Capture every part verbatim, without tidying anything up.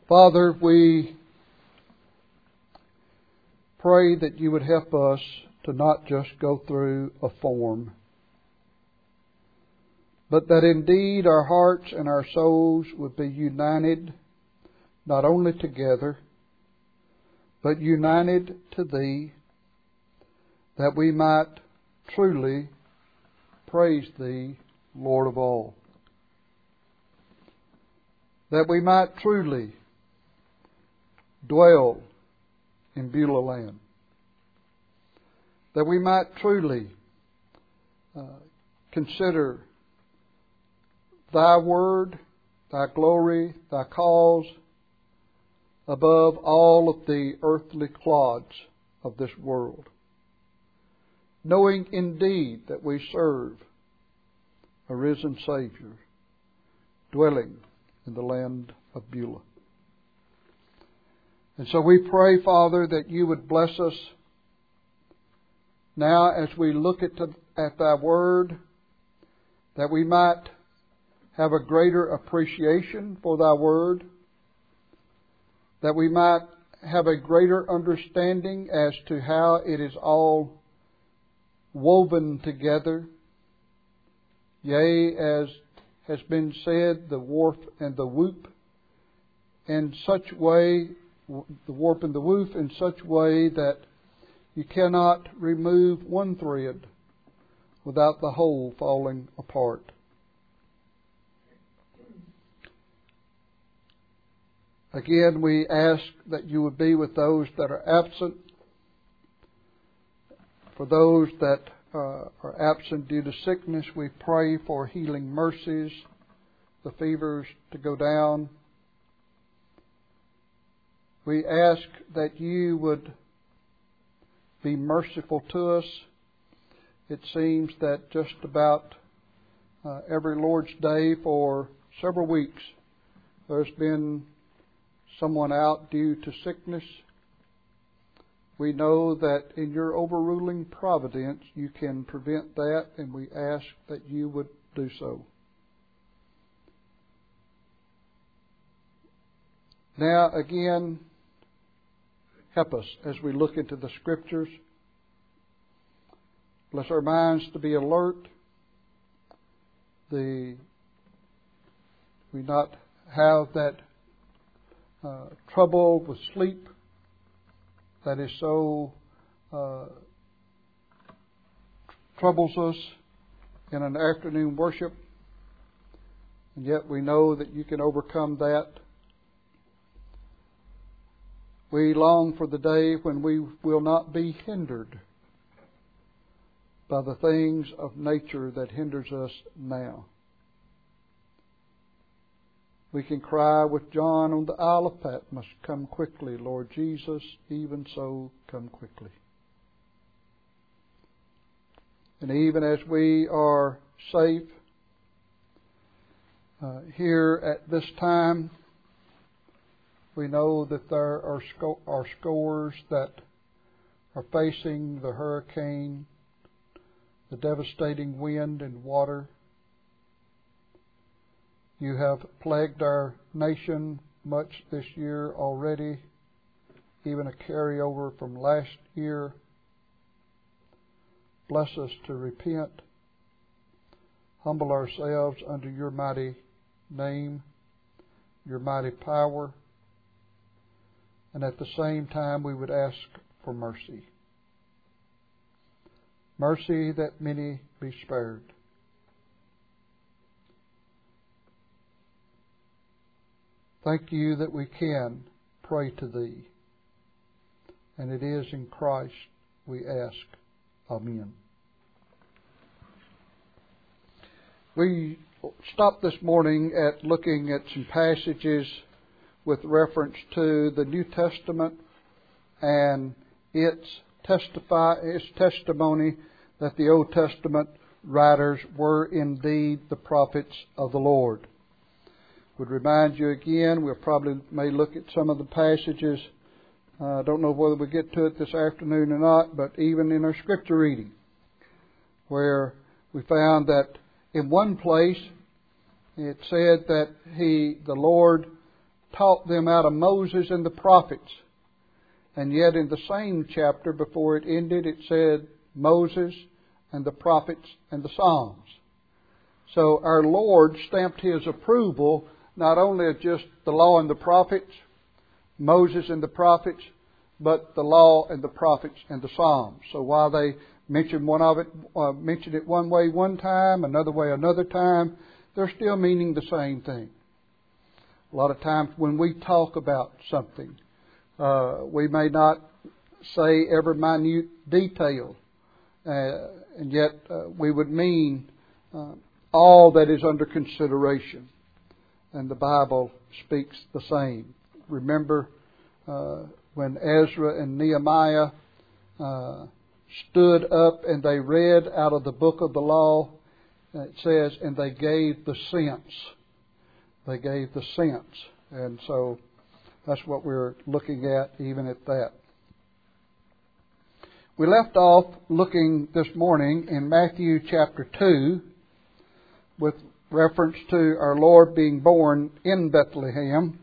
Father, we pray that you would help us to not just go through a form, but that indeed our hearts and our souls would be united, not only together, but united to Thee, that we might truly praise Thee, Lord of all. That we might truly dwell in Beulah land. That we might truly uh, consider Thy word, Thy glory, Thy cause above all of the earthly clods of this world. Knowing indeed that we serve a risen Savior dwelling in the land of Beulah. And so we pray, Father, that you would bless us now as we look at, to, at Thy word, that we might have a greater appreciation for Thy word, that we might have a greater understanding as to how it is all woven together. Yea, as has been said, the warp and the woof in such way, the warp and the woof in such way that you cannot remove one thread without the whole falling apart. Again, we ask that you would be with those that are absent. For those that uh, are absent due to sickness, we pray for healing mercies, the fevers to go down. We ask that you would be merciful to us. It seems that just about uh, every Lord's Day for several weeks, there's been someone out due to sickness. We know that in your overruling providence you can prevent that, and we ask that you would do so. Now again, help us as we look into the Scriptures. Bless our minds to be alert. The we not have that uh, trouble with sleep that is so uh, troubles us in an afternoon worship, and yet we know that you can overcome that. We long for the day when we will not be hindered by the things of nature that hinders us now. We can cry with John on the Isle of Patmos, "Come quickly, Lord Jesus, even so come quickly." And even as we are safe uh, here at this time, we know that there are, sco- are scores that are facing the hurricane, the devastating wind and water. You have plagued our nation much this year already, even a carryover from last year. Bless us to repent, humble ourselves under your mighty name, your mighty power, and at the same time we would ask for mercy. Mercy that many be spared. Thank you that we can pray to Thee. And it is in Christ we ask. Amen. We stopped this morning at looking at some passages with reference to the New Testament and its testify its testimony that the Old Testament writers were indeed the prophets of the Lord. Would remind you again, we'll probably may look at some of the passages. I uh, don't know whether we get to it this afternoon or not, but even in our scripture reading, where we found that in one place it said that he, the Lord, taught them out of Moses and the prophets. And yet in the same chapter before it ended, it said Moses and the prophets and the Psalms. So our Lord stamped His approval not only of just the law and the prophets, Moses and the prophets, but the law and the prophets and the Psalms. So while they mention one of it, uh, mention it one way one time, another way another time, they're still meaning the same thing. A lot of times when we talk about something, uh, we may not say every minute detail, uh, and yet uh, we would mean uh, all that is under consideration. And the Bible speaks the same. Remember uh, when Ezra and Nehemiah uh, stood up and they read out of the book of the law, it says, and they gave the sense. They gave the sense. And so that's what we're looking at even at that. We left off looking this morning in Matthew chapter two with reference to our Lord being born in Bethlehem.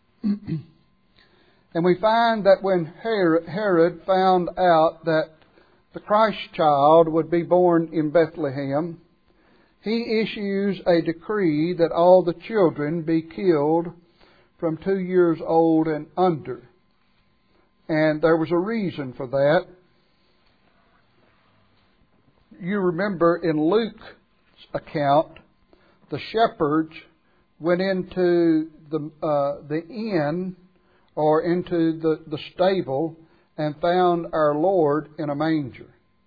And we find that when Herod found out that the Christ child would be born in Bethlehem, he issues a decree that all the children be killed from two years old and under. And there was a reason for that. You remember in Luke's account, the shepherds went into the uh, the inn or into the, the stable and found our Lord in a manger.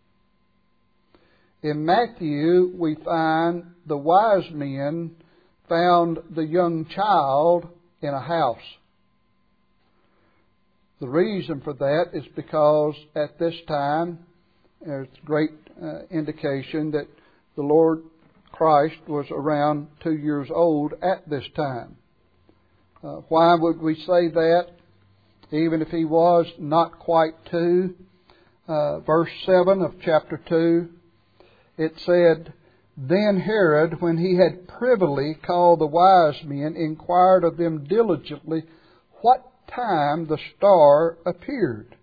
In Matthew, we find the wise men found the young child in a house. The reason for that is because at this time, there's great uh, indication that the Lord Christ was around two years old at this time. Uh, why would we say that? Even if he was not quite two. Uh, verse seven of chapter two, it said, Then Herod, when he had privily called the wise men, inquired of them diligently what time the star appeared.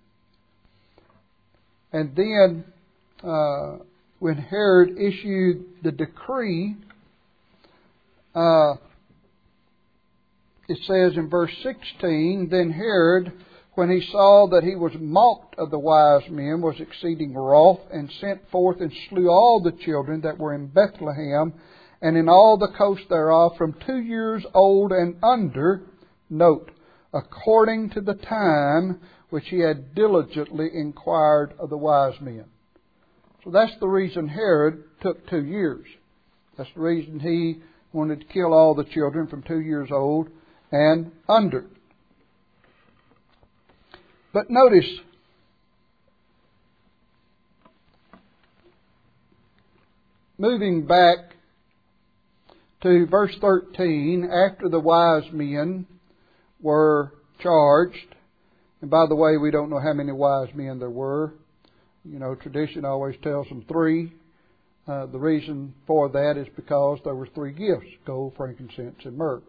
And then, uh, when Herod issued the decree, uh, it says in verse sixteen, Then Herod, when he saw that he was mocked of the wise men, was exceeding wroth, and sent forth and slew all the children that were in Bethlehem, and in all the coast thereof, from two years old and under, note, according to the time which he had diligently inquired of the wise men. So that's the reason Herod took two years. That's the reason he wanted to kill all the children from two years old and under. But notice, moving back to verse thirteen, after the wise men were charged, and by the way, we don't know how many wise men there were. You know, tradition always tells them three. Uh, the reason for that is because there were three gifts, gold, frankincense, and myrrh.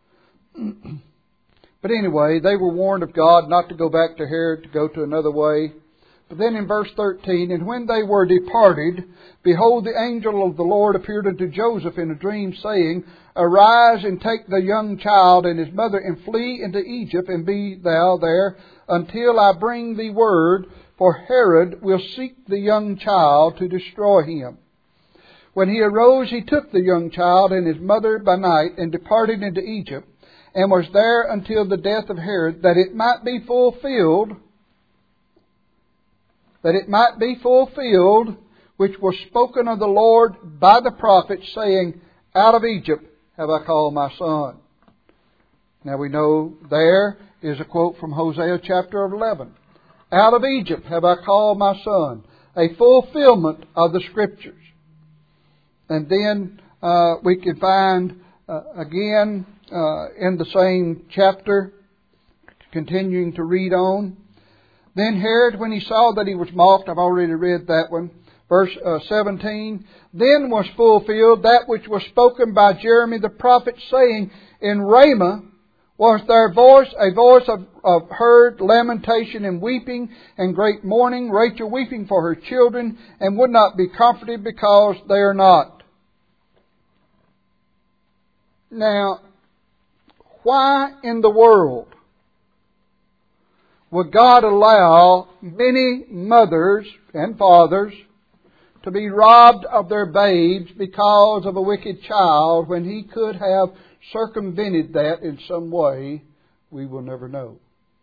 But anyway, they were warned of God not to go back to Herod, to go to another way. But then in verse thirteen, And when they were departed, behold, the angel of the Lord appeared unto Joseph in a dream, saying, Arise and take the young child and his mother, and flee into Egypt, and be thou there until I bring thee word, for Herod will seek the young child to destroy him. When he arose, he took the young child and his mother by night, and departed into Egypt, and was there until the death of Herod, that it might be fulfilled, that it might be fulfilled, which was spoken of the Lord by the prophet, saying, Out of Egypt have I called my son. Now we know there is a quote from Hosea chapter eleven. Out of Egypt have I called my son. A fulfillment of the Scriptures. And then uh, we can find uh, again uh, in the same chapter, continuing to read on. Then Herod, when he saw that he was mocked, I've already read that one, verse uh, seventeen, then was fulfilled that which was spoken by Jeremy the prophet, saying, In Ramah Was their voice a voice of, of heard lamentation and weeping and great mourning, Rachel weeping for her children, and would not be comforted because they are not? Now, why in the world would God allow many mothers and fathers to be robbed of their babes because of a wicked child when He could have circumvented that in some way? We will never know.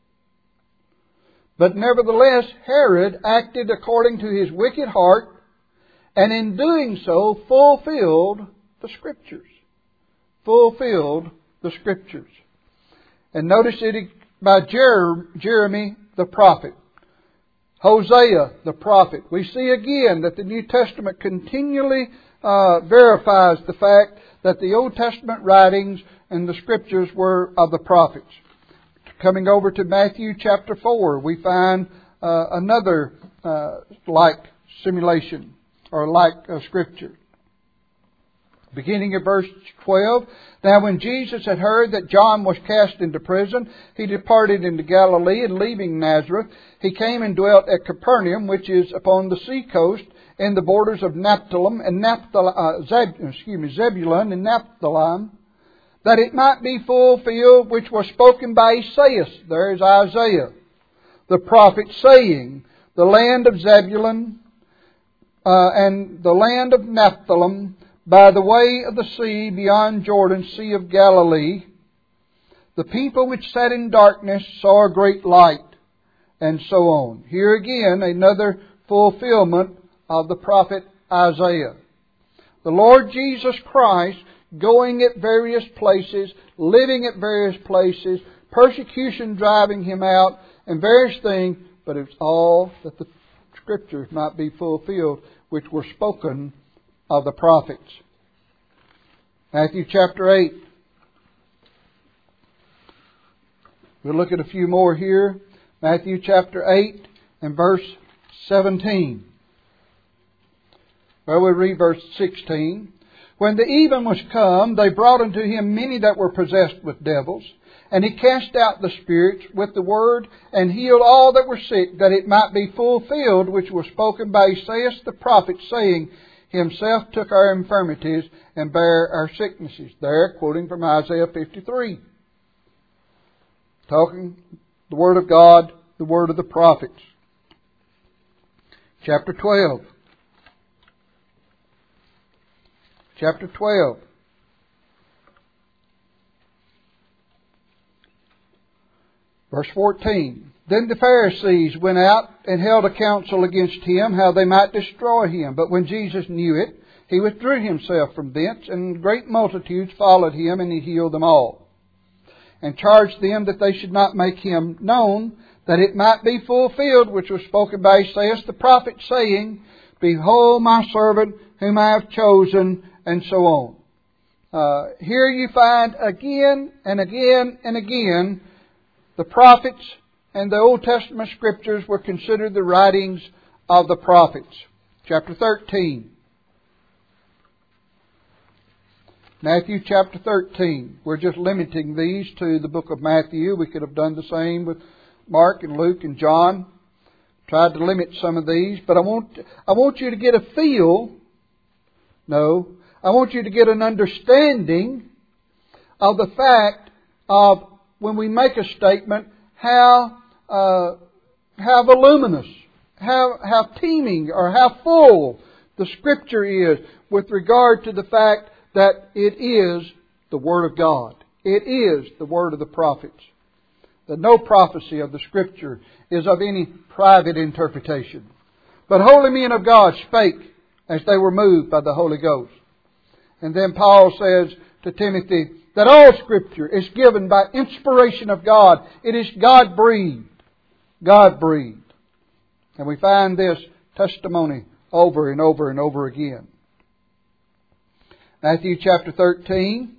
But nevertheless, Herod acted according to his wicked heart, and in doing so fulfilled the Scriptures. Fulfilled the Scriptures. And notice it by Jer- Jeremy the prophet. Hosea the prophet. We see again that the New Testament continually uh, verifies the fact that the Old Testament writings and the Scriptures were of the prophets. Coming over to Matthew chapter four, we find uh, another uh, like simulation or like uh, Scripture. Beginning at verse twelve, Now when Jesus had heard that John was cast into prison, He departed into Galilee, and leaving Nazareth, He came and dwelt at Capernaum, which is upon the sea coast, in the borders of Naphtali and Naphtali, uh, Zeb, excuse me, Zebulun and Naphtali, that it might be fulfilled which was spoken by Esaias. There is Isaiah, the prophet, saying, The land of Zebulun uh, and the land of Naphtali, by the way of the sea beyond Jordan, Sea of Galilee, the people which sat in darkness saw a great light, and so on. Here again, another fulfillment of the prophet Isaiah. The Lord Jesus Christ going at various places, living at various places, persecution driving Him out, and various things, but it's all that the Scriptures might be fulfilled, which were spoken of the prophets. Matthew chapter eight. We'll look at a few more here. Matthew chapter eight and verse seventeen. Well, we'll read verse sixteen. When the even was come, they brought unto Him many that were possessed with devils, and He cast out the spirits with the word, and healed all that were sick, that it might be fulfilled which was spoken by Esaias the prophet, saying, Himself took our infirmities and bare our sicknesses. There, quoting from Isaiah fifty-three. Talking the Word of God, the Word of the prophets. Chapter twelve. Chapter twelve. Verse fourteen. Then the Pharisees went out and held a council against Him, how they might destroy Him. But when Jesus knew it, He withdrew Himself from thence, and great multitudes followed Him, and He healed them all. And charged them that they should not make Him known, that it might be fulfilled which was spoken by Esaias the prophet, saying, Behold my servant whom I have chosen, and so on. Uh, here you find again and again and again the prophets and the Old Testament Scriptures were considered the writings of the prophets. Chapter thirteen. Matthew chapter thirteen. We're just limiting these to the book of Matthew. We could have done the same with Mark and Luke and John. Tried to limit some of these, but I want I want you to get a feel. No, I want you to get an understanding of the fact of when we make a statement, how uh, how voluminous, how how teeming, or how full the Scripture is with regard to the fact that it is the Word of God. It is the Word of the prophets. That no prophecy of the Scripture is of any private interpretation. But holy men of God spake as they were moved by the Holy Ghost. And then Paul says to Timothy that all Scripture is given by inspiration of God. It is God-breathed. God-breathed. And we find this testimony over and over and over again. Matthew chapter thirteen,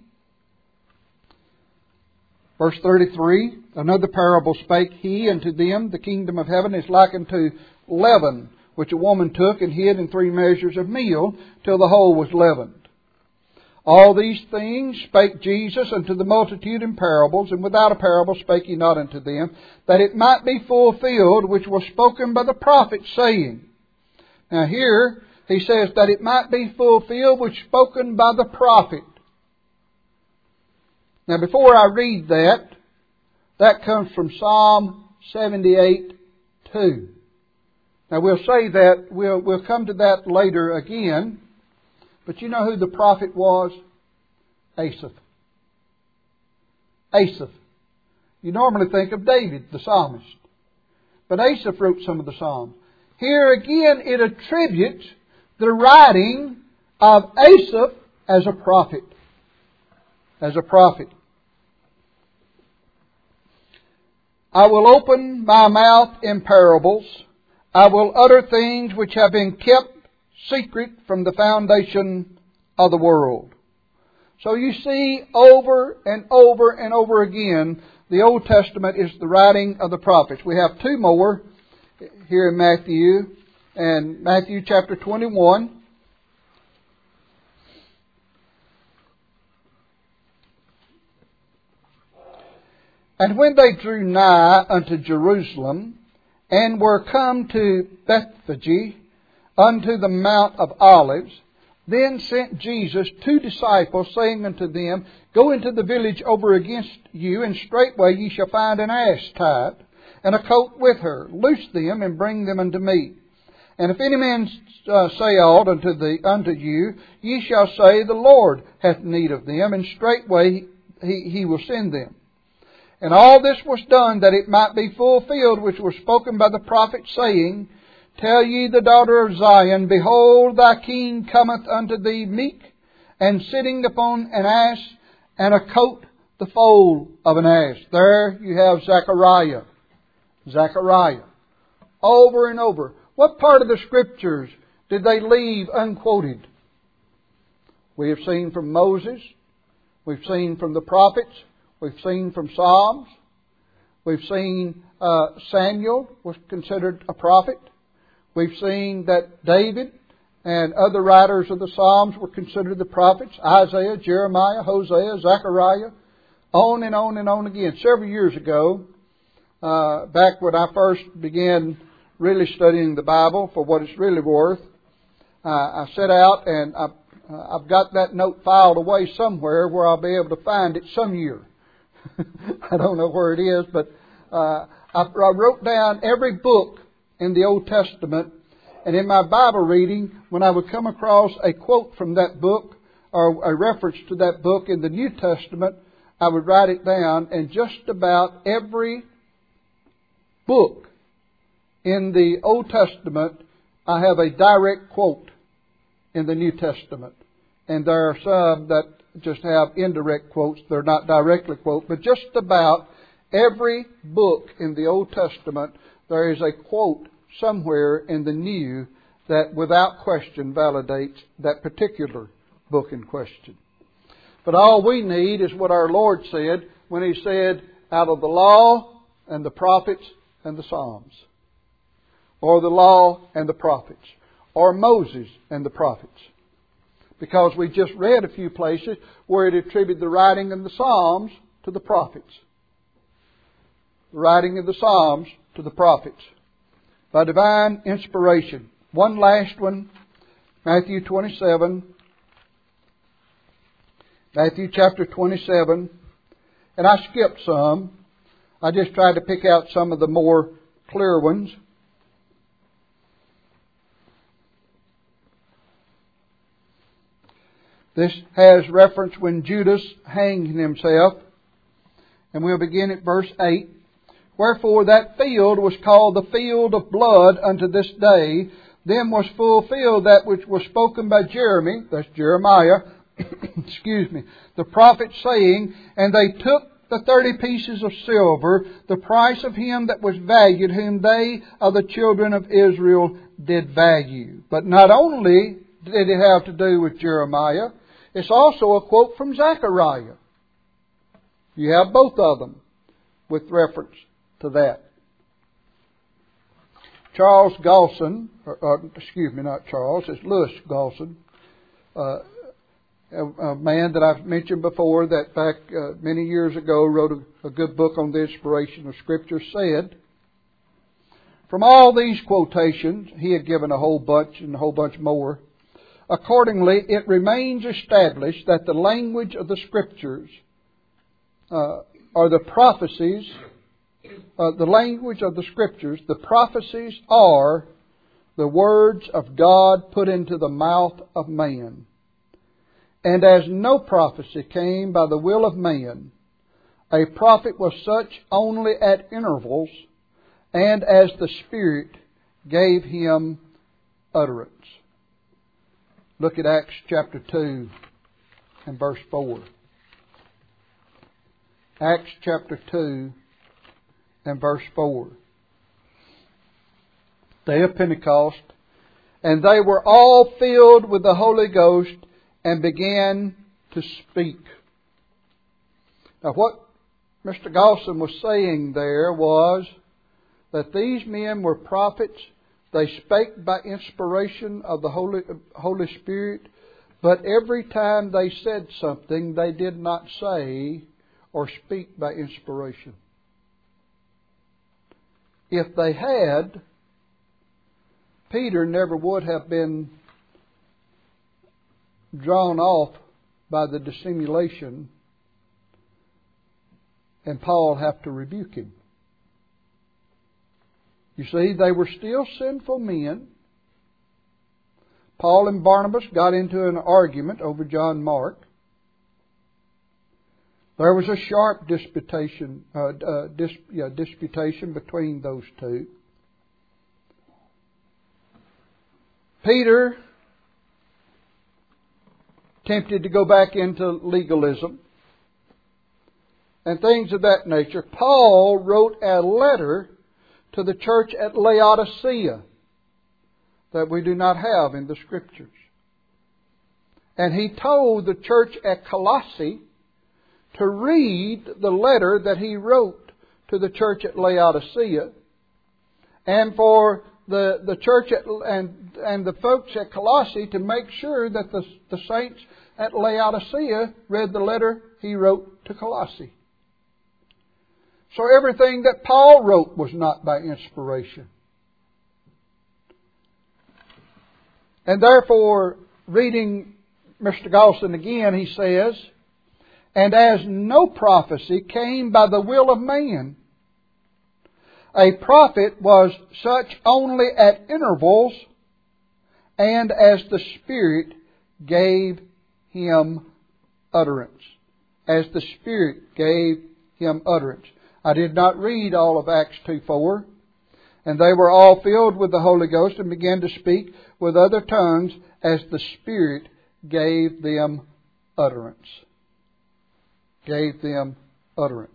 verse thirty-three. Another parable spake He unto them, the kingdom of heaven is like unto leaven, which a woman took and hid in three measures of meal, till the whole was leavened. All these things spake Jesus unto the multitude in parables, and without a parable spake he not unto them, that it might be fulfilled which was spoken by the prophet, saying. Now here he says that it might be fulfilled which spoken by the prophet. Now before I read that, that comes from Psalm seventy-eight two. Now we'll say that, we'll, we'll come to that later again. But you know who the prophet was? Asaph. Asaph. You normally think of David, the psalmist. But Asaph wrote some of the psalms. Here again it attributes the writing of Asaph as a prophet. As a prophet. I will open my mouth in parables. I will utter things which have been kept secret from the foundation of the world. So you see, over and over and over again, the Old Testament is the writing of the prophets. We have two more here in Matthew, and Matthew chapter twenty-one. And when they drew nigh unto Jerusalem, and were come to Bethphage, unto the Mount of Olives, then sent Jesus two disciples, saying unto them, Go into the village over against you, and straightway ye shall find an ass tied, and a colt with her. Loose them, and bring them unto me. And if any man uh, say aught unto, the, unto you, ye shall say, The Lord hath need of them, and straightway he, he will send them. And all this was done that it might be fulfilled which was spoken by the prophet, saying, Tell ye the daughter of Zion, Behold, thy king cometh unto thee meek, and sitting upon an ass, and a coat the foal of an ass. There you have Zechariah. Zechariah. Over and over. What part of the Scriptures did they leave unquoted? We have seen from Moses. We've seen from the prophets. We've seen from Psalms. We've seen uh, Samuel was considered a prophet. We've seen that David and other writers of the Psalms were considered the prophets. Isaiah, Jeremiah, Hosea, Zechariah. On and on and on again. Several years ago, uh, back when I first began really studying the Bible for what it's really worth, uh, I set out and I, uh, I've got that note filed away somewhere where I'll be able to find it some year. I don't know where it is, but uh, I, I wrote down every book in the Old Testament, and in my Bible reading, when I would come across a quote from that book or a reference to that book in the New Testament, I would write it down, and just about every book in the Old Testament, I have a direct quote in the New Testament. And there are some that just have indirect quotes. They're not directly quote, but just about every book in the Old Testament, there is a quote somewhere in the New that without question validates that particular book in question. But all we need is what our Lord said when He said, out of the law and the prophets and the Psalms, or the law and the prophets, or Moses and the prophets. Because we just read a few places where it attributed the writing of the Psalms to the prophets. The writing of the Psalms to the prophets. By divine inspiration. One last one, Matthew twenty-seven. Matthew chapter twenty-seven. And I skipped some. I just tried to pick out some of the more clear ones. This has reference when Judas hanged himself. And we'll begin at verse eight. Wherefore that field was called the field of blood unto this day. Then was fulfilled that which was spoken by Jeremy, that's Jeremiah, excuse me, the prophet, saying, And they took the thirty pieces of silver, the price of him that was valued, whom they of the children of Israel did value. But not only did it have to do with Jeremiah, it's also a quote from Zechariah. You have both of them with reference to that. Charles Gaulson, or, or excuse me, not Charles, it's Louis Gaulson, uh, a, a man that I've mentioned before that back uh, many years ago wrote a, a good book on the inspiration of Scripture, said, from all these quotations, he had given a whole bunch and a whole bunch more, accordingly, it remains established that the language of the Scriptures uh, are the prophecies, uh, the language of the Scriptures, the prophecies are the words of God put into the mouth of man. And as no prophecy came by the will of man, a prophet was such only at intervals, and as the Spirit gave him utterance. Look at Acts chapter two and verse four. Acts chapter two and verse four. Day of Pentecost, and they were all filled with the Holy Ghost and began to speak. Now what Mister Gosson was saying there was that these men were prophets. They spake by inspiration of the Holy, Holy Spirit, but every time they said something, they did not say or speak by inspiration. If they had, Peter never would have been drawn off by the dissimulation, and Paul have to rebuke him. You see, they were still sinful men. Paul and Barnabas got into an argument over John Mark. There was a sharp disputation, uh, uh, dis, yeah, disputation between those two. Peter tempted to go back into legalism and things of that nature. Paul wrote a letter to the church at Laodicea that we do not have in the Scriptures. And he told the church at Colossae to read the letter that he wrote to the church at Laodicea, and for the, the church at, and, and the folks at Colossae to make sure that the, the saints at Laodicea read the letter he wrote to Colossae. So everything that Paul wrote was not by inspiration. And therefore, reading Mister Gosson again, he says, and as no prophecy came by the will of man, a prophet was such only at intervals, and as the Spirit gave him utterance. As the Spirit gave him utterance. I did not read all of Acts two four. And they were all filled with the Holy Ghost and began to speak with other tongues as the Spirit gave them utterance. Gave them utterance.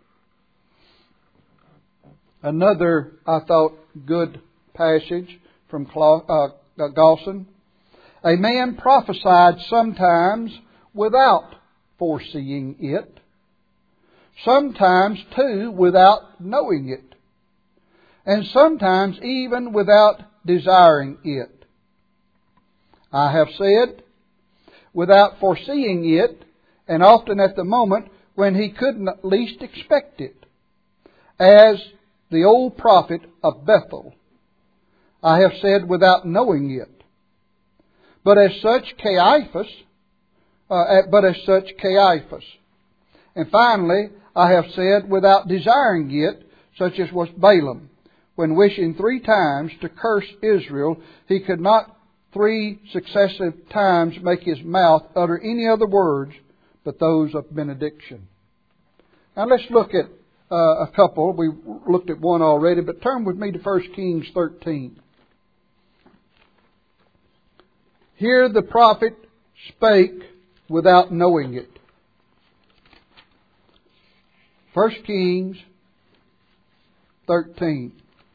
Another, I thought, good passage from uh, Gosson. A man prophesied sometimes without foreseeing it. Sometimes, too, without knowing it. And sometimes even without desiring it. I have said, without foreseeing it, and often at the moment when he couldn't least expect it. As the old prophet of Bethel. I have said, without knowing it. But as such Caiaphas, uh, but as such Caiaphas. And finally, I have said, without desiring it, such as was Balaam, when wishing three times to curse Israel, he could not three successive times make his mouth utter any other words but those of benediction. Now let's look at uh, a couple. We looked at one already, but turn with me to First Kings thirteen. Here the prophet spake without knowing it. First Kings thirteen.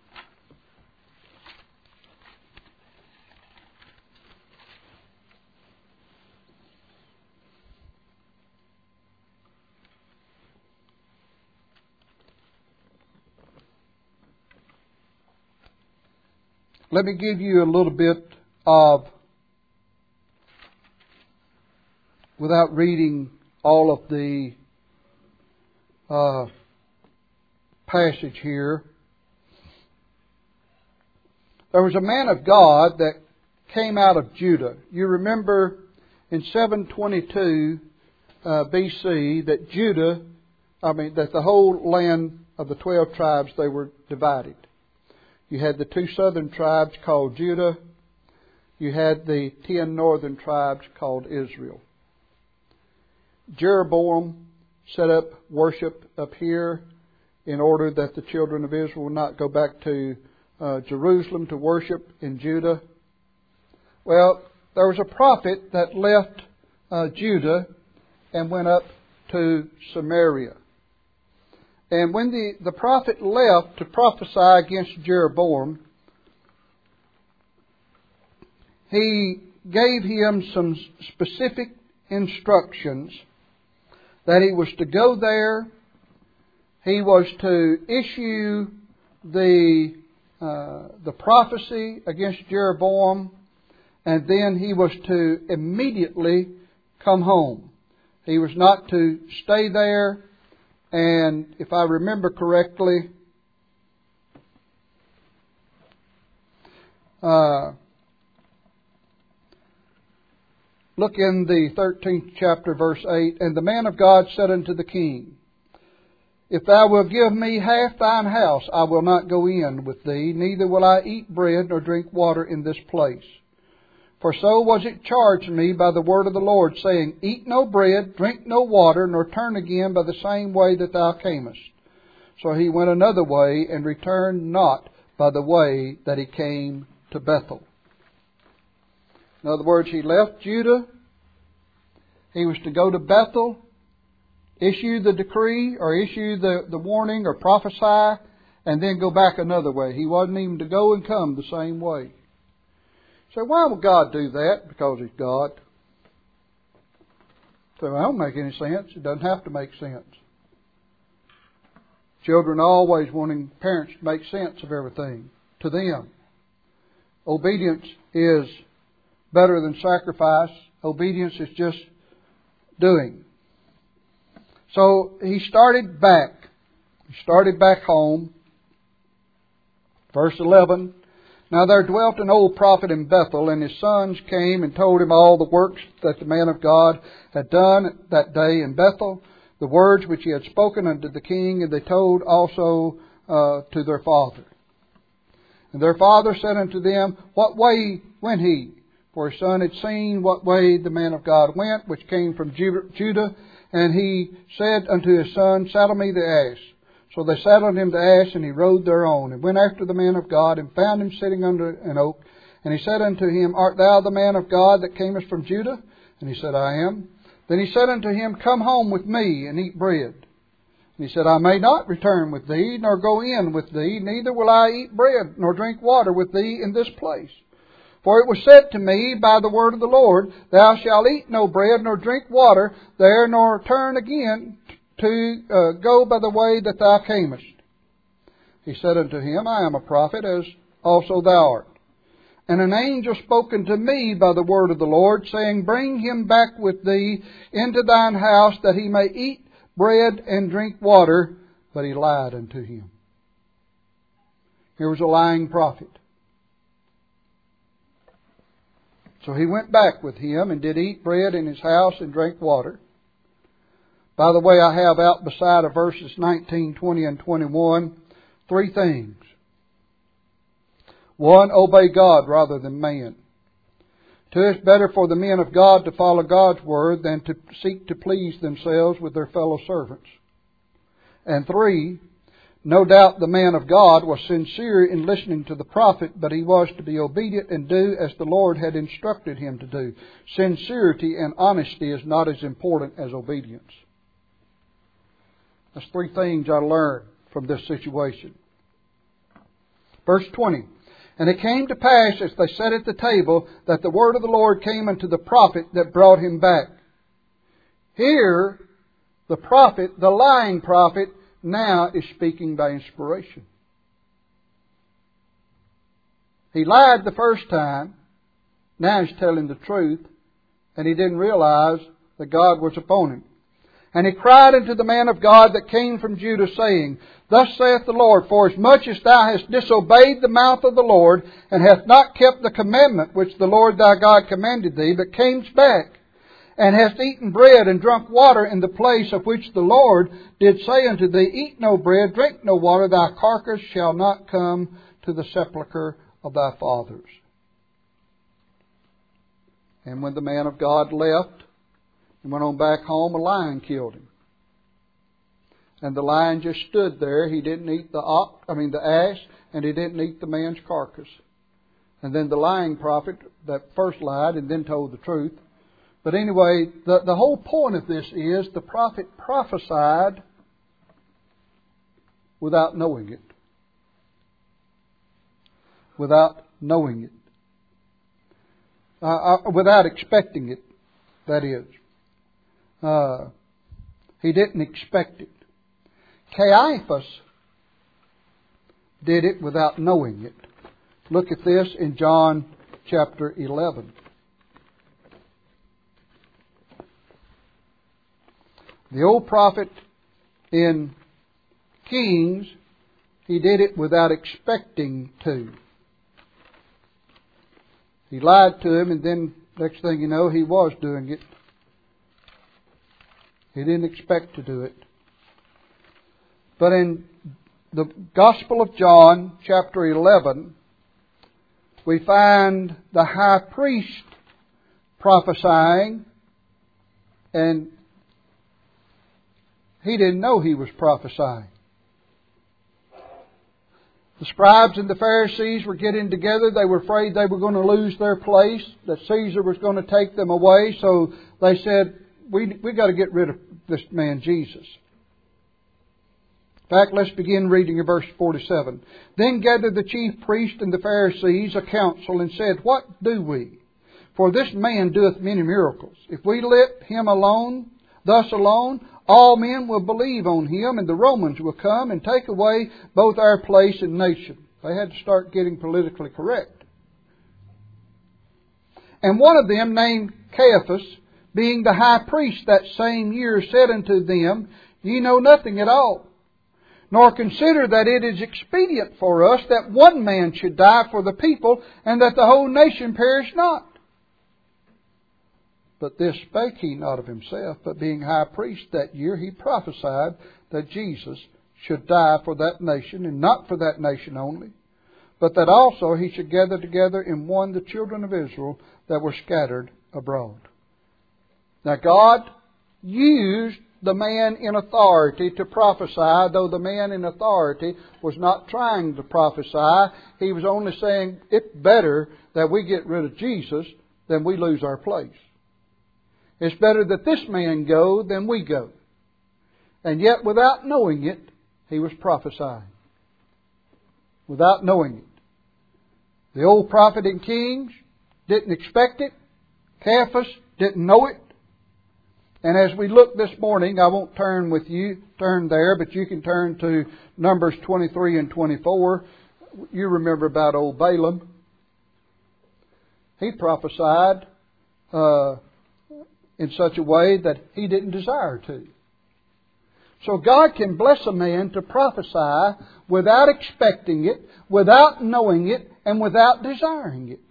Let me give you a little bit of without reading all of the uh, passage here. There was a man of God that came out of Judah. You remember in seven twenty-two uh, B C that Judah, I mean that the whole land of the twelve tribes, they were divided. You had the two southern tribes called Judah. You had the ten northern tribes called Israel. Jeroboam set up worship up here in order that the children of Israel would not go back to uh, Jerusalem to worship in Judah. Well, there was a prophet that left uh, Judah and went up to Samaria. And when the, the prophet left to prophesy against Jeroboam, he gave him some specific instructions that he was to go there, he was to issue the uh, the prophecy against Jeroboam, and then he was to immediately come home. He was not to stay there, and if I remember correctly, uh, look in the thirteenth chapter, verse eight. And the man of God said unto the king, If thou wilt give me half thine house, I will not go in with thee, neither will I eat bread nor drink water in this place. For so was it charged me by the word of the Lord, saying, Eat no bread, drink no water, nor turn again by the same way that thou camest. So he went another way, and returned not by the way that he came to Bethel. In other words, he left Judah. He was to go to Bethel, issue the decree or issue the, the warning or prophesy, and then go back another way. He wasn't even to go and come the same way. So why would God do that? Because He's God. So it don't make any sense. It doesn't have to make sense. Children are always wanting parents to make sense of everything to them. Obedience is better than sacrifice. Obedience is just doing. So he started back. He started back home. Verse eleven. Now there dwelt an old prophet in Bethel, and his sons came and told him all the works that the man of God had done that day in Bethel, the words which he had spoken unto the king, and they told also uh, to their father. And their father said unto them, What way went he? For his son had seen what way the man of God went, which came from Judah. And he said unto his son, Saddle me the ass. So they saddled him the ass, and he rode thereon, and went after the man of God, and found him sitting under an oak. And he said unto him, Art thou the man of God that camest from Judah? And he said, I am. Then he said unto him, Come home with me, and eat bread. And he said, I may not return with thee, nor go in with thee, neither will I eat bread, nor drink water with thee in this place. For it was said to me by the word of the Lord, Thou shalt eat no bread, nor drink water there, nor turn again to uh, go by the way that thou camest. He said unto him, I am a prophet, as also thou art. And an angel spoke unto me by the word of the Lord, saying, Bring him back with thee into thine house, that he may eat bread and drink water. But he lied unto him. Here was a lying prophet. So he went back with him and did eat bread in his house and drank water. By the way, I have out beside of verses nineteen, twenty, and twenty-one three things. One, obey God rather than man. Two, it's better for the men of God to follow God's word than to seek to please themselves with their fellow servants. And three, no doubt the man of God was sincere in listening to the prophet, but he was to be obedient and do as the Lord had instructed him to do. Sincerity and honesty is not as important as obedience. That's three things I learned from this situation. Verse twenty. And it came to pass, as they sat at the table, that the word of the Lord came unto the prophet that brought him back. Here, the prophet, the lying prophet, now is speaking by inspiration. He lied the first time. Now he's telling the truth. And he didn't realize that God was upon him. And he cried unto the man of God that came from Judah, saying, Thus saith the Lord, Forasmuch as thou hast disobeyed the mouth of the Lord, and hast not kept the commandment which the Lord thy God commanded thee, but camest back, and hast eaten bread and drunk water in the place of which the Lord did say unto thee, Eat no bread, drink no water, thy carcass shall not come to the sepulchre of thy fathers. And when the man of God left and went on back home, a lion killed him. And the lion just stood there. He didn't eat the ox, I mean the ass, and he didn't eat the man's carcass. And then the lying prophet that first lied and then told the truth. But anyway, the, the whole point of this is the prophet prophesied without knowing it. Without knowing it. Uh, uh, without expecting it, that is. Uh, he didn't expect it. Caiaphas did it without knowing it. Look at this in John chapter eleven. The old prophet in Kings, he did it without expecting to. He lied to him, and then next thing you know, he was doing it. He didn't expect to do it. But in the Gospel of John, chapter eleven, we find the high priest prophesying, and he didn't know he was prophesying. The scribes and the Pharisees were getting together. They were afraid they were going to lose their place, that Caesar was going to take them away. So they said, we we got to get rid of this man Jesus. In fact, let's begin reading in verse forty-seven. Then gathered the chief priests and the Pharisees a council and said, What do we? For this man doeth many miracles. If we let him alone, thus alone, all men will believe on him, and the Romans will come and take away both our place and nation. They had to start getting politically correct. And one of them, named Caiaphas, being the high priest that same year, said unto them, Ye know nothing at all, nor consider that it is expedient for us that one man should die for the people, and that the whole nation perish not. But this spake he not of himself, but being high priest that year, he prophesied that Jesus should die for that nation, and not for that nation only, but that also he should gather together in one the children of Israel that were scattered abroad. Now God used the man in authority to prophesy, though the man in authority was not trying to prophesy. He was only saying, it's better that we get rid of Jesus than we lose our place. It's better that this man go than we go. And yet, without knowing it, he was prophesying. Without knowing it. The old prophet in Kings didn't expect it. Caiaphas didn't know it. And as we look this morning, I won't turn with you, turn there, but you can turn to Numbers twenty-three and twenty-four. You remember about old Balaam. He prophesied uh, in such a way that he didn't desire to. So God can bless a man to prophesy without expecting it, without knowing it, and without desiring it.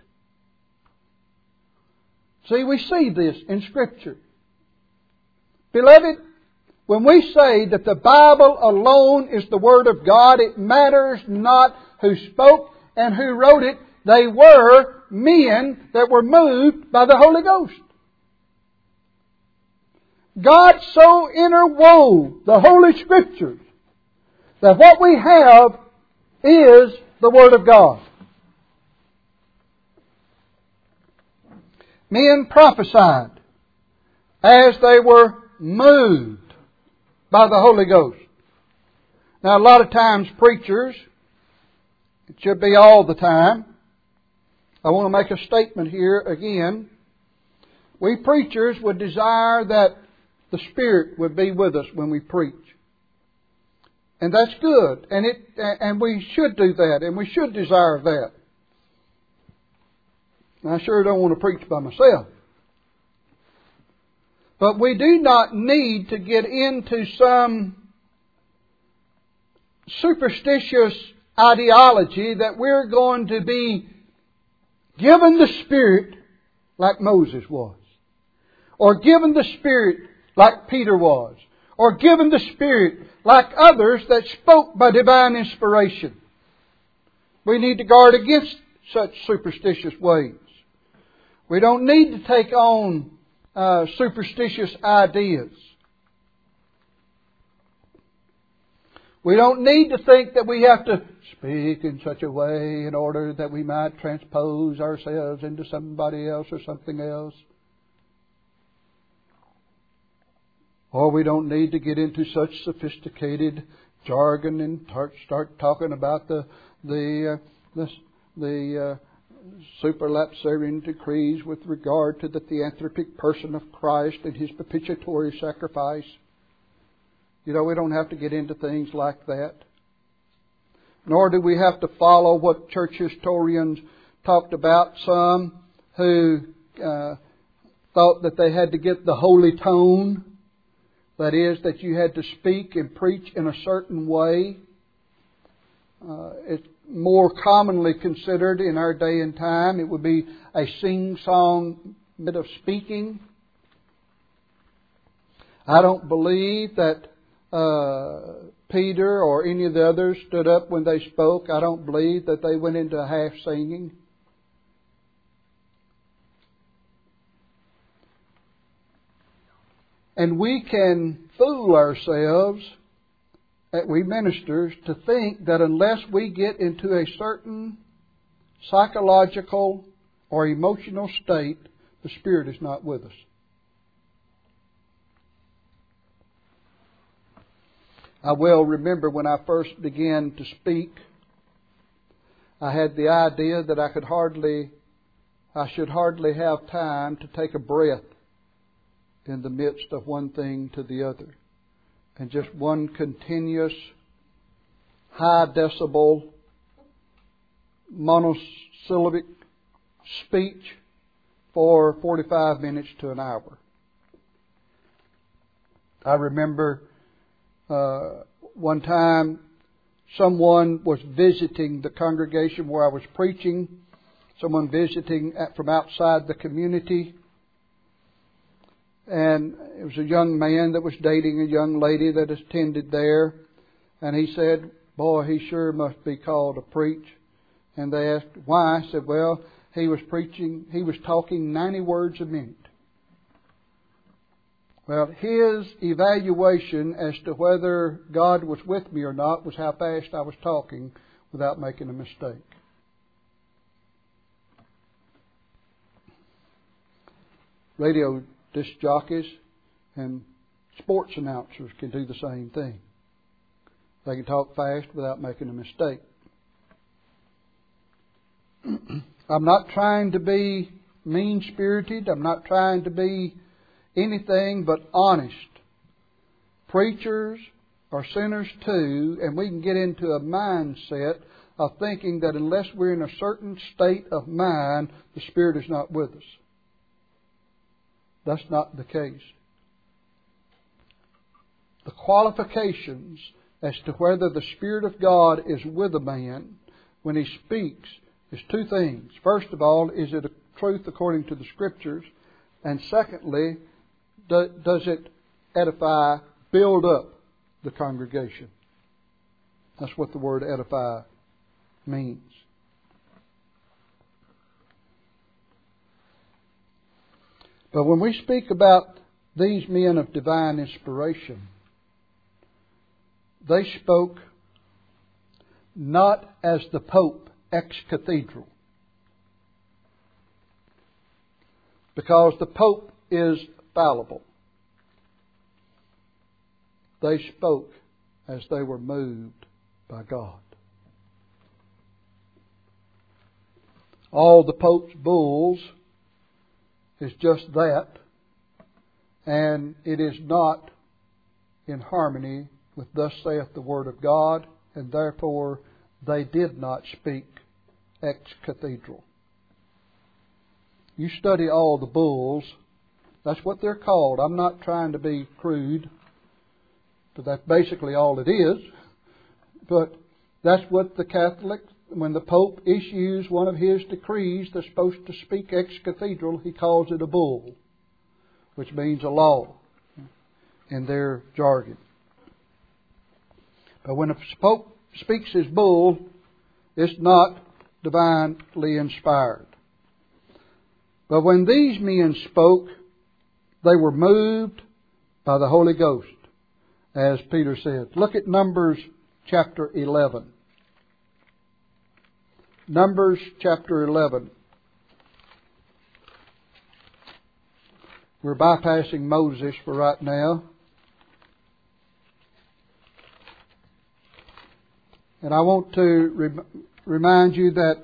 See, we see this in Scripture. Beloved, when we say that the Bible alone is the Word of God, it matters not who spoke and who wrote it. They were men that were moved by the Holy Ghost. God so interwove the Holy Scriptures that what we have is the Word of God. Men prophesied as they were moved by the Holy Ghost. Now, a lot of times preachers, it should be all the time. I want to make a statement here again. We preachers would desire that the Spirit would be with us when we preach. And that's good. And it and we should do that. And we should desire that. I sure don't want to preach by myself. But we do not need to get into some superstitious ideology that we're going to be given the Spirit like Moses was, or given the Spirit like Peter was, or given the Spirit like others that spoke by divine inspiration. We need to guard against such superstitious ways. We don't need to take on uh, superstitious ideas. We don't need to think that we have to speak in such a way in order that we might transpose ourselves into somebody else or something else. Or we don't need to get into such sophisticated jargon and start talking about the the uh, the, the uh, superlapsarian decrees with regard to the theanthropic person of Christ and His propitiatory sacrifice. You know, we don't have to get into things like that. Nor do we have to follow what church historians talked about. Some who uh, thought that they had to get the holy tone. That is, that you had to speak and preach in a certain way. Uh, it's more commonly considered in our day and time. It would be a sing-song bit of speaking. I don't believe that uh, Peter or any of the others stood up when they spoke. I don't believe that they went into half singing. And we can fool ourselves, we ministers, to think that unless we get into a certain psychological or emotional state, the Spirit is not with us. I well remember when I first began to speak, I had the idea that I could hardly, I should hardly have time to take a breath in the midst of one thing to the other. And just one continuous, high decibel, monosyllabic speech for forty-five minutes to an hour. I remember uh, one time someone was visiting the congregation where I was preaching, someone visiting from outside the community. And it was a young man that was dating a young lady that attended there. And he said, boy, he sure must be called to preach. And they asked, why? I said, well, he was preaching, he was talking ninety words a minute. Well, his evaluation as to whether God was with me or not was how fast I was talking without making a mistake. Radio disc jockeys and sports announcers can do the same thing. They can talk fast without making a mistake. I'm not trying to be mean-spirited. I'm not trying to be anything but honest. Preachers are sinners too, and we can get into a mindset of thinking that unless we're in a certain state of mind, the Spirit is not with us. That's not the case. The qualifications as to whether the Spirit of God is with a man when he speaks is two things. First of all, is it a truth according to the Scriptures? And secondly, do, does it edify, build up the congregation? That's what the word edify means. But when we speak about these men of divine inspiration, they spoke not as the Pope ex cathedra, because the Pope is fallible. They spoke as they were moved by God. All the Pope's bulls is just that, and it is not in harmony with thus saith the Word of God, and therefore they did not speak ex cathedra. You study all the bulls That's what they're called. I'm not trying to be crude, but that's basically all it is. But that's what the Catholic, when the Pope issues one of his decrees that's supposed to speak ex cathedra, he calls it a bull, which means a law in their jargon. But when a Pope speaks his bull, it's not divinely inspired. But when these men spoke, they were moved by the Holy Ghost, as Peter said. Look at Numbers chapter eleven. Numbers chapter eleven. We're bypassing Moses for right now. And I want to re- remind you that,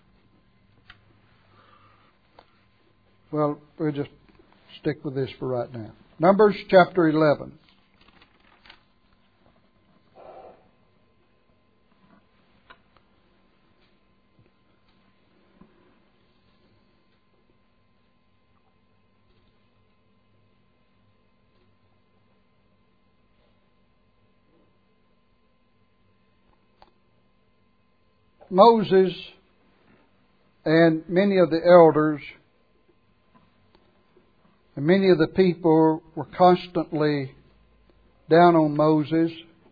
well, we'll just stick with this for right now. Numbers chapter eleven. Moses and many of the elders and many of the people were constantly down on Moses.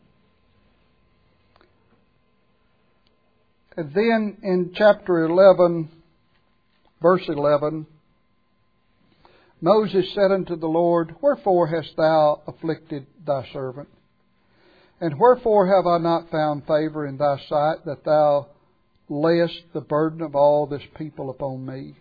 And then in chapter eleven, verse eleven, Moses said unto the Lord, Wherefore hast thou afflicted thy servant? And wherefore have I not found favor in thy sight, that thou layest the burden of all this people upon me?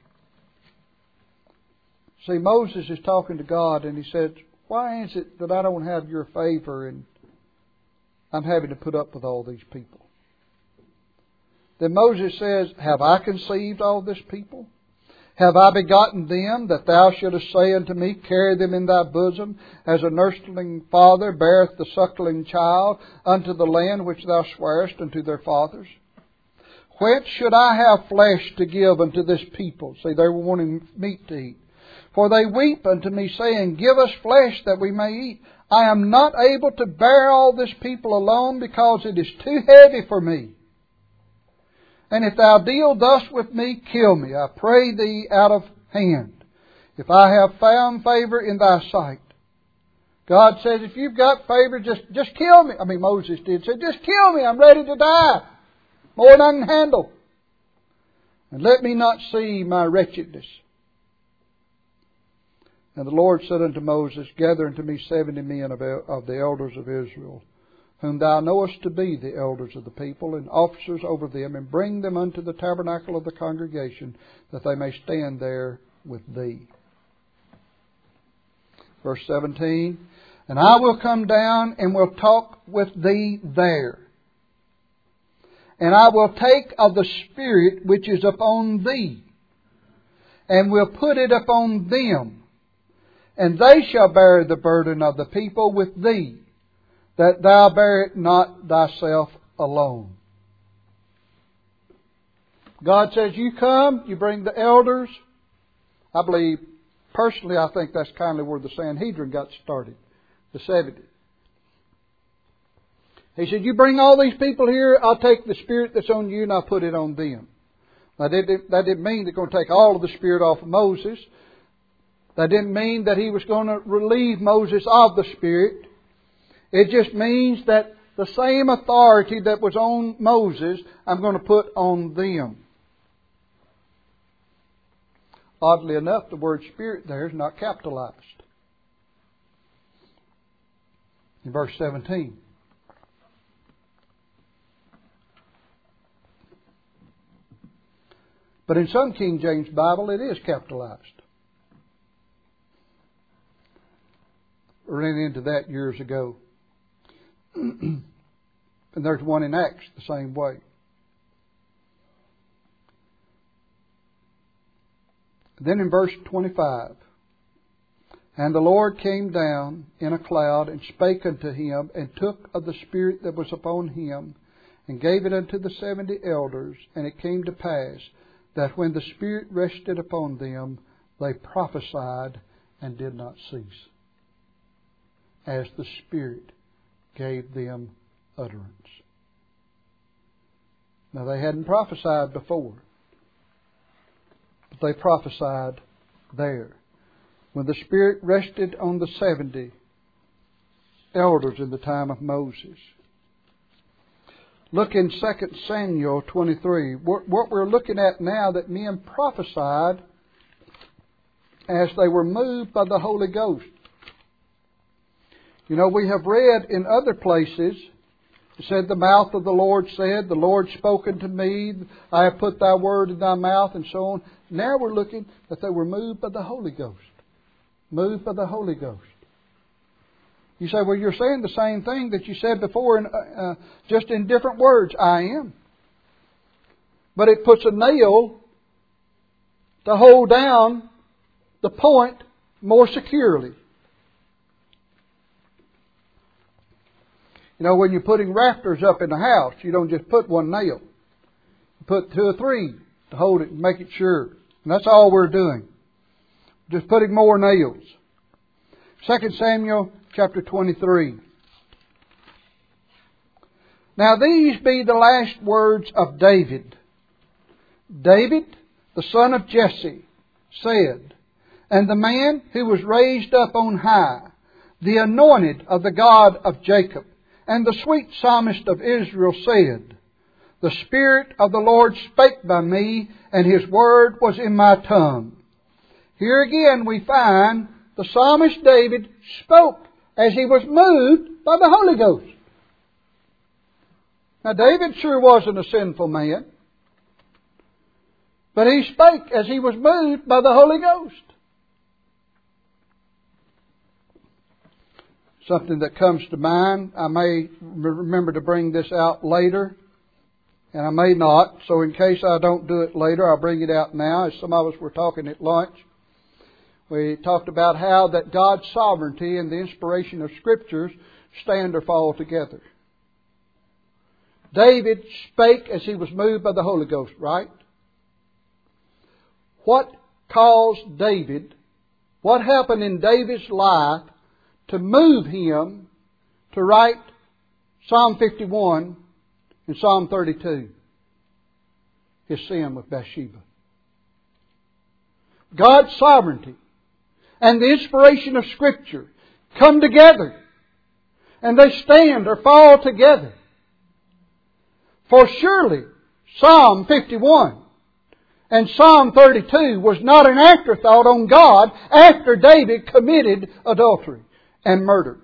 See, Moses is talking to God, and he said, why is it that I don't have your favor and I'm having to put up with all these people? Then Moses says, Have I conceived all this people? Have I begotten them, that thou shouldest say unto me, Carry them in thy bosom, as a nursling father beareth the suckling child, unto the land which thou swarest unto their fathers? Whence should I have flesh to give unto this people? See, they were wanting meat to eat. For they weep unto me, saying, Give us flesh that we may eat. I am not able to bear all this people alone, because it is too heavy for me. And if thou deal thus with me, kill me, I pray thee, out of hand, if I have found favor in thy sight. God says, if you've got favor, just, just kill me. I mean, Moses did say, just kill me, I'm ready to die. More than I can handle. And let me not see my wretchedness. And the Lord said unto Moses, Gather unto me seventy men of, of the elders of Israel, whom thou knowest to be the elders of the people, and officers over them, and bring them unto the tabernacle of the congregation, that they may stand there with thee. Verse seventeen, And I will come down and will talk with thee there. And I will take of the Spirit which is upon thee, and will put it upon them. And they shall bear the burden of the people with thee, that thou bear it not thyself alone. God says, you come, you bring the elders. I believe, personally, I think that's kind of where the Sanhedrin got started, the seventy. He said, you bring all these people here, I'll take the Spirit that's on you and I'll put it on them. Now, that didn't, that didn't mean they're going to take all of the Spirit off of Moses. That didn't mean that he was going to relieve Moses of the Spirit. It just means that the same authority that was on Moses, I'm going to put on them. Oddly enough, the word Spirit there is not capitalized. In verse seventeen. But in some King James Bible, it is capitalized. I ran into that years ago. And there's one in Acts the same way. Then in verse twenty-five, And the Lord came down in a cloud, and spake unto him, and took of the Spirit that was upon him, and gave it unto the seventy elders. And it came to pass, that when the Spirit rested upon them, they prophesied, and did not cease, as the Spirit gave them utterance. Now, they hadn't prophesied before, but they prophesied there. When the Spirit rested on the seventy elders in the time of Moses. Look in Second Samuel twenty-three. What we're looking at now, that men prophesied as they were moved by the Holy Ghost. You know, we have read in other places, it said, the mouth of the Lord said, the Lord spoken to me, I have put thy word in thy mouth, and so on. Now we're looking that they were moved by the Holy Ghost. Moved by the Holy Ghost. You say, well, you're saying the same thing that you said before, in, uh, just in different words. I am. But it puts a nail to hold down the point more securely. You know, when you're putting rafters up in the house, you don't just put one nail. You put two or three to hold it and make it sure. And that's all we're doing. Just putting more nails. Second Samuel chapter twenty-three. Now these be the last words of David. David, the son of Jesse, said, and the man who was raised up on high, the anointed of the God of Jacob, and the sweet psalmist of Israel said, the Spirit of the Lord spake by me, and His word was in my tongue. Here again we find the psalmist David spoke as he was moved by the Holy Ghost. Now David sure wasn't a sinful man, but he spake as he was moved by the Holy Ghost. Something that comes to mind, I may remember to bring this out later, and I may not. So in case I don't do it later, I'll bring it out now. As some of us were talking at lunch, we talked about how that God's sovereignty and the inspiration of Scriptures stand or fall together. David spake as he was moved by the Holy Ghost, right? What caused David, what happened in David's life to move him to write Psalm fifty-one and Psalm thirty-two? His sin with Bathsheba. God's sovereignty and the inspiration of Scripture come together, and they stand or fall together. For surely Psalm fifty-one and Psalm thirty-two was not an afterthought on God after David committed adultery and murder.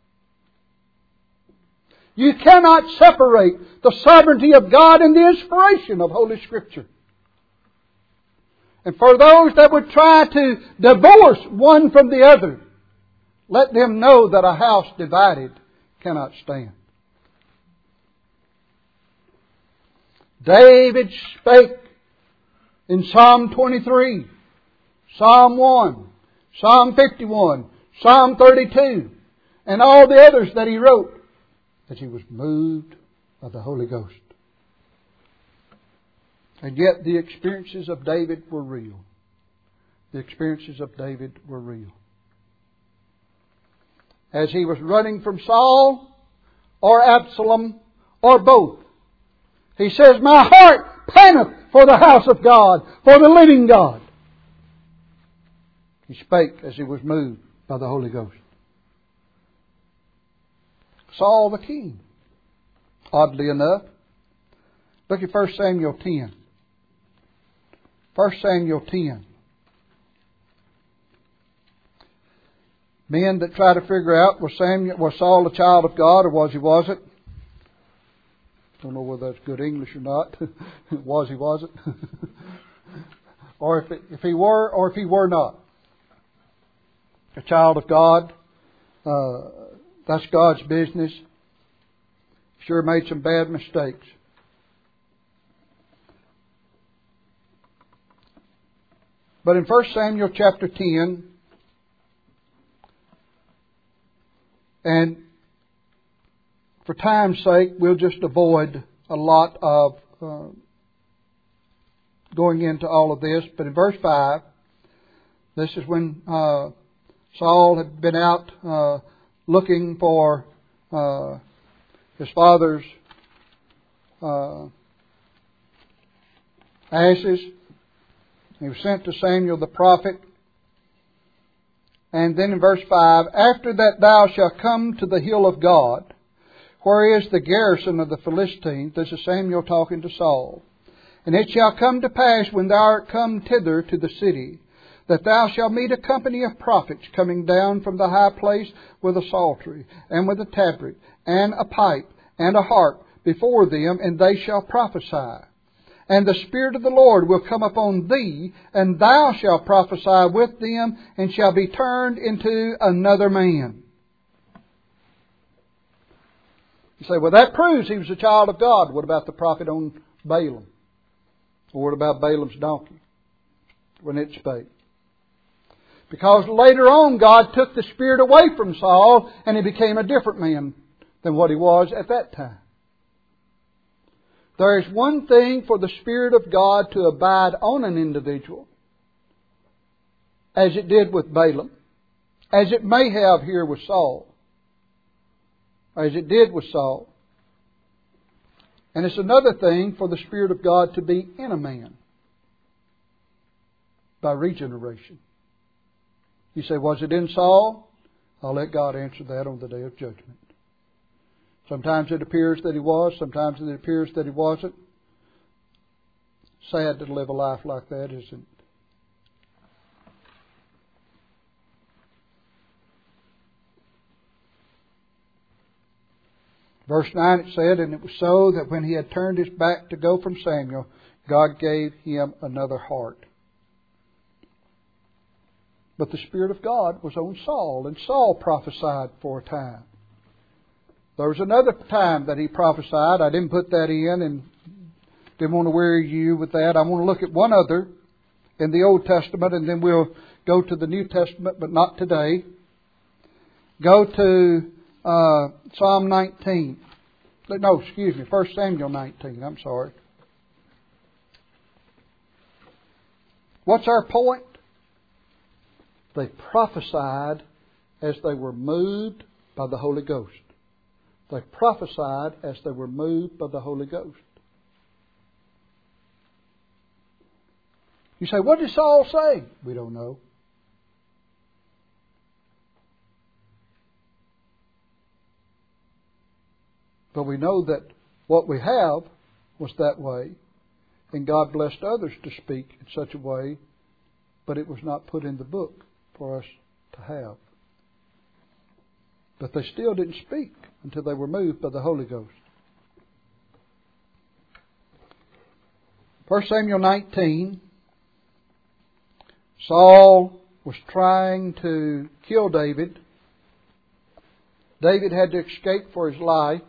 You cannot separate the sovereignty of God and the inspiration of Holy Scripture. And for those that would try to divorce one from the other, let them know that a house divided cannot stand. David spake in Psalm twenty-three, Psalm one, Psalm fifty-one, Psalm thirty-two, and all the others that he wrote, that he was moved by the Holy Ghost. And yet the experiences of David were real. The experiences of David were real. As he was running from Saul or Absalom or both, he says, my heart panteth for the house of God, for the living God. He spake as he was moved by the Holy Ghost. Saul the king, oddly enough. Look at First Samuel ten. First Samuel ten. Men that try to figure out, was Samuel, was Saul a child of God or was he wasn't? Don't know whether that's good English or not. Was he wasn't? Or if, it, if he were or if he were not. A child of God. Uh, that's God's business. Sure made some bad mistakes. But in First Samuel chapter ten, and for time's sake, we'll just avoid a lot of uh, going into all of this. But in verse five, this is when uh, Saul had been out uh, looking for uh, his father's uh, ashes. He was sent to Samuel the prophet. And then in verse five, after that thou shalt come to the hill of God, where is the garrison of the Philistines. This is Samuel talking to Saul. And it shall come to pass, when thou art come thither to the city, that thou shalt meet a company of prophets coming down from the high place with a psaltery, and with a tabret, and a pipe, and a harp before them, and they shall prophesy. And the Spirit of the Lord will come upon thee, and thou shalt prophesy with them, and shall be turned into another man. You say, well, that proves he was a child of God. What about the prophet on Balaam? Or what about Balaam's donkey when it spake? Because later on God took the Spirit away from Saul, and he became a different man than what he was at that time. There is one thing for the Spirit of God to abide on an individual, as it did with Balaam, as it may have here with Saul, as it did with Saul. And it's another thing for the Spirit of God to be in a man by regeneration. You say, was it in Saul? I'll let God answer that on the day of judgment. Sometimes it appears that he was. Sometimes it appears that he wasn't. Sad to live a life like that, isn't it? Verse nine, it said, and it was so that when he had turned his back to go from Samuel, God gave him another heart. But the Spirit of God was on Saul, and Saul prophesied for a time. There was another time that he prophesied. I didn't put that in and didn't want to weary you with that. I want to look at one other in the Old Testament, and then we'll go to the New Testament, but not today. Go to uh, Psalm nineteen. No, excuse me, First Samuel nineteen. I'm sorry. What's our point? They prophesied as they were moved by the Holy Ghost. They prophesied as they were moved by the Holy Ghost. You say, what did Saul say? We don't know. But we know that what we have was that way, and God blessed others to speak in such a way, but it was not put in the book for us to have. But they still didn't speak until they were moved by the Holy Ghost. First Samuel nineteen, Saul was trying to kill David. David had to escape for his life.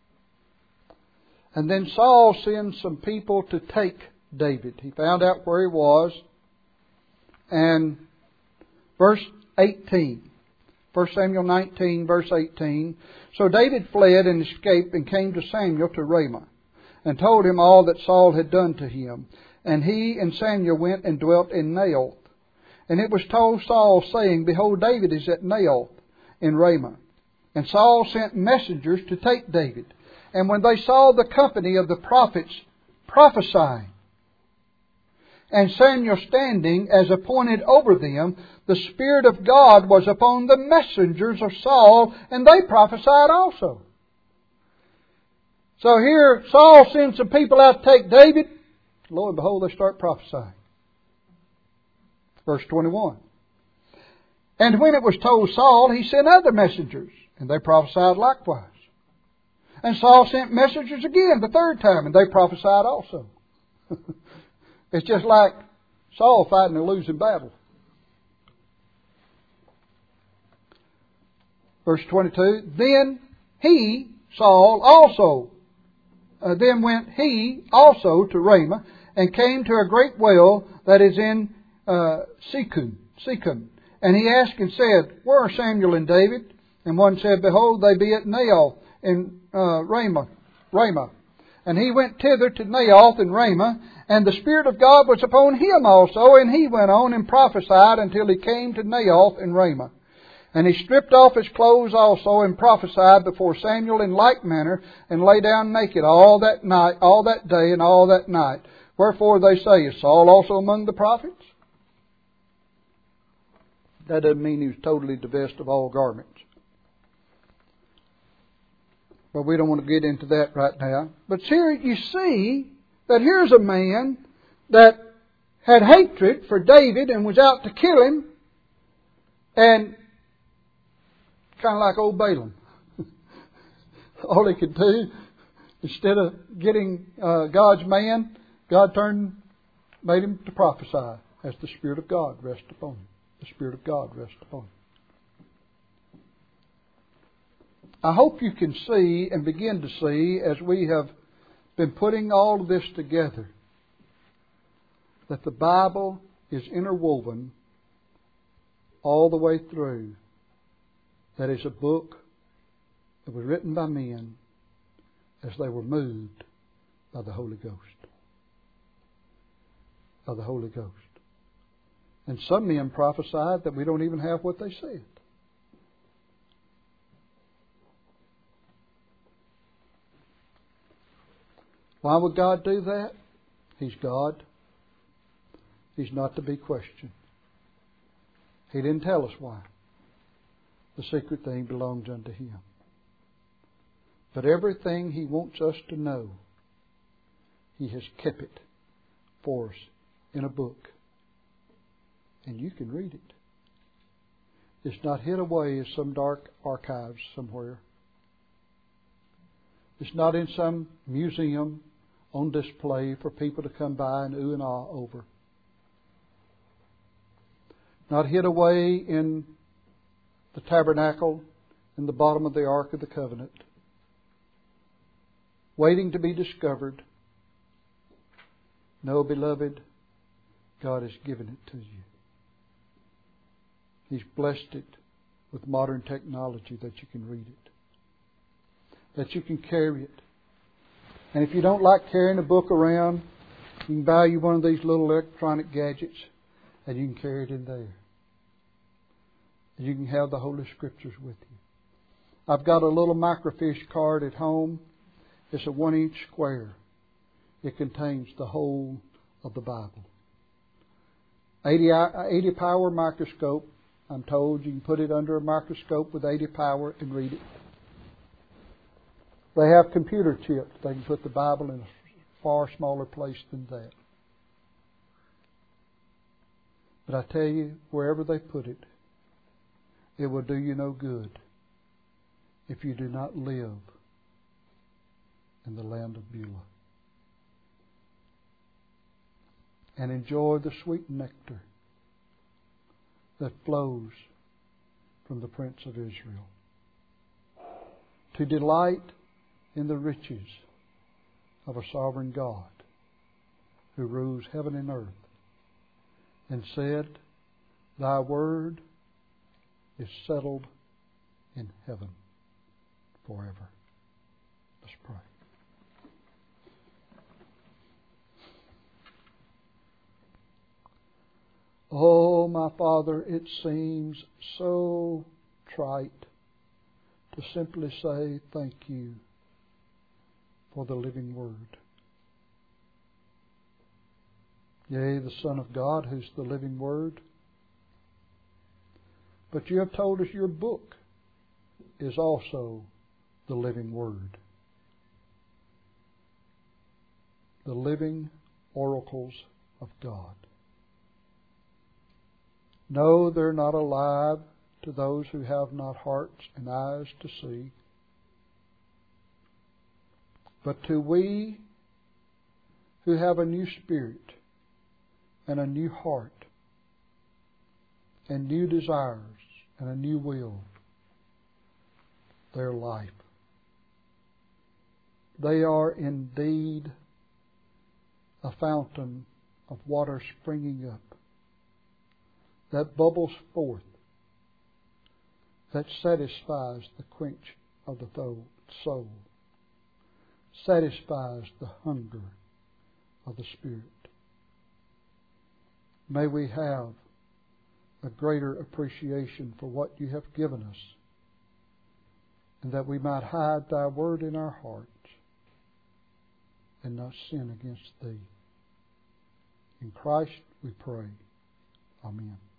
And then Saul sends some people to take David. He found out where he was. And verse eighteen. First Samuel nineteen, verse eighteen. So David fled and escaped and came to Samuel to Ramah, and told him all that Saul had done to him. And he and Samuel went and dwelt in Naioth. And it was told Saul, saying, Behold, David is at Naioth in Ramah. And Saul sent messengers to take David. And when they saw the company of the prophets prophesying, and Samuel standing as appointed over them, the Spirit of God was upon the messengers of Saul, and they prophesied also. So here Saul sends some people out to take David. Lo and behold, they start prophesying. Verse twenty-one. And when it was told Saul, he sent other messengers, and they prophesied likewise. And Saul sent messengers again the third time, and they prophesied also. It's just like Saul fighting a losing battle. Verse twenty-two, Then he, Saul, also, uh, then went he also to Ramah, and came to a great well that is in uh, Shechem, Shechem. And he asked and said, Where are Samuel and David? And one said, Behold, they be at Naioth in uh, Ramah, Ramah. And he went thither to Naioth in Ramah, and the Spirit of God was upon him also, and he went on and prophesied until he came to Naioth in Ramah. And he stripped off his clothes also, and prophesied before Samuel in like manner, and lay down naked all that night, all that day, and all that night. Wherefore they say, is Saul also among the prophets? That doesn't mean he was totally divested of all garments. But we don't want to get into that right now. But here you see that here's a man that had hatred for David and was out to kill him, and kind of like old Balaam. All he could do, instead of getting uh, God's man, God turned, made him to prophesy as the Spirit of God rested upon him. The Spirit of God rested upon him. I hope you can see and begin to see, as we have been putting all of this together, that the Bible is interwoven all the way through. That is a book that was written by men as they were moved by the Holy Ghost. By the Holy Ghost. And some men prophesied that we don't even have what they said. Why would God do that? He's God. He's not to be questioned. He didn't tell us why. The secret thing belongs unto Him. But everything He wants us to know, He has kept it for us in a book. And you can read it. It's not hid away in some dark archives somewhere. It's not in some museum on display for people to come by and ooh and ah over. Not hid away in the tabernacle in the bottom of the Ark of the Covenant, waiting to be discovered. No, beloved, God has given it to you. He's blessed it with modern technology that you can read it, that you can carry it. And if you don't like carrying a book around, you can buy you one of these little electronic gadgets, and you can carry it in there. You can have the Holy Scriptures with you. I've got a little microfiche card at home. It's a one inch square. It contains the whole of the Bible. eighty, eighty power microscope. I'm told you can put it under a microscope with eighty power and read it. They have computer chips. They can put the Bible in a far smaller place than that. But I tell you, wherever they put it, it will do you no good if you do not live in the land of Beulah and enjoy the sweet nectar that flows from the Prince of Israel. To delight in the riches of a sovereign God who rules heaven and earth and said, Thy word is settled in heaven forever. Let's pray. Oh, my Father, it seems so trite to simply say thank you for the living Word. Yea, the Son of God, who's the living Word. But you have told us your book is also the living Word. The living oracles of God. No, they're not alive to those who have not hearts and eyes to see. But to we who have a new spirit and a new heart and new desires and a new will, their life. They are indeed a fountain of water springing up that bubbles forth, that satisfies the quench of the soul, satisfies the hunger of the Spirit. May we have a greater appreciation for what you have given us, and that we might hide thy word in our hearts and not sin against thee. In Christ we pray. Amen.